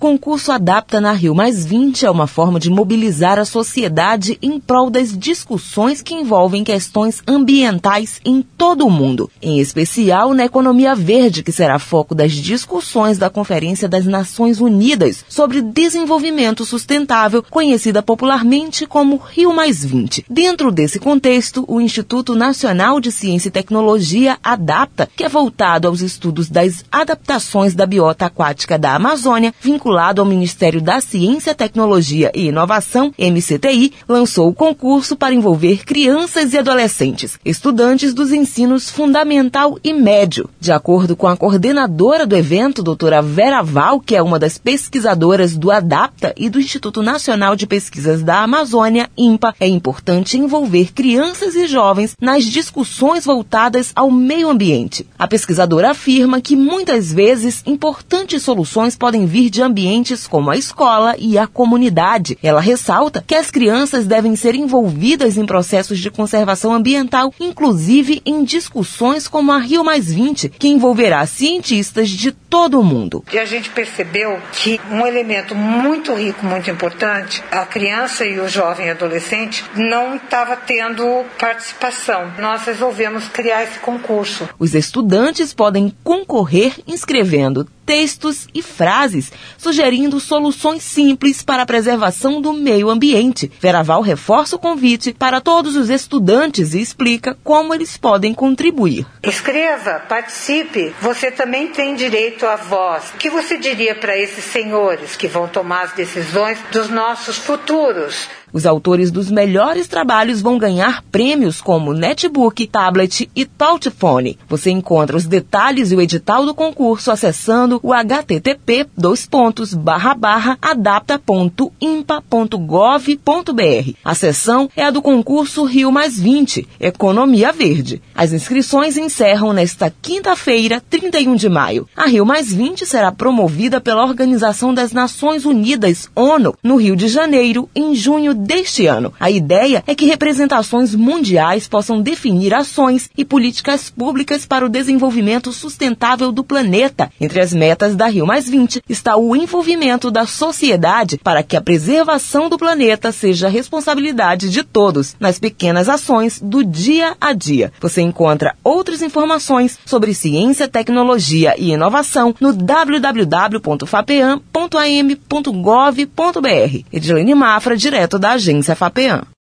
concurso Adapta na Rio+20 é uma forma de mobilizar a sociedade em prol das discussões que envolvem questões ambientais em todo o mundo, em especial na economia verde, que será foco das discussões da Conferência das Nações Unidas sobre Desenvolvimento Sustentável, conhecida popularmente como Rio+20. Dentro desse contexto, o Instituto Nacional de Ciência e Tecnologia Adapta, que é voltado aos estudos das adaptações da biota aquática da Amazônia, vinculado ao Ministério da Ciência, Tecnologia e Inovação, MCTI, lançou o concurso para envolver crianças e adolescentes, estudantes dos ensinos fundamental e médio. De acordo com a coordenadora do evento, doutora Vera Val, que é uma das pesquisadoras do Adapta e do Instituto Nacional de Pesquisas da Amazônia, INPA, é importante envolver crianças e jovens nas discussões voltadas ao meio ambiente. A pesquisadora afirma que muitas vezes importantes soluções podem vir de ambientes como a escola e a comunidade. Ela ressalta que as crianças devem ser envolvidas em processos de conservação ambiental, inclusive em discussões como a Rio+20, que envolverá cientistas de todo o mundo. E a gente percebeu que um elemento muito rico, muito importante, a criança e o jovem adolescente não estava tendo participação. Nós resolvemos criar esse concurso. Os estudantes podem concorrer inscrevendo textos e frases, sugerindo soluções simples para a preservação do meio ambiente. Vera Val reforça o convite para todos os estudantes e explica como eles podem contribuir. Escreva, participe, você também tem direito à voz. O que você diria para esses senhores que vão tomar as decisões dos nossos futuros? Os autores dos melhores trabalhos vão ganhar prêmios como netbook, tablet e touchphone. Você encontra os detalhes e o edital do concurso acessando o http://adapta.impa.gov.br. A seção é a do concurso Rio+20, Economia Verde. As inscrições encerram nesta quinta-feira, 31 de maio. A Rio+20 será promovida pela Organização das Nações Unidas, ONU, no Rio de Janeiro, em junho deste ano. A ideia é que representações mundiais possam definir ações e políticas públicas para o desenvolvimento sustentável do planeta. Entre as metas da Rio+20 está o envolvimento da sociedade para que a preservação do planeta seja responsabilidade de todos nas pequenas ações do dia a dia. Você encontra outras informações sobre ciência, tecnologia e inovação no www.fapeam.am.gov.br. Edilene Mafra, direto da Agência FAPEAM.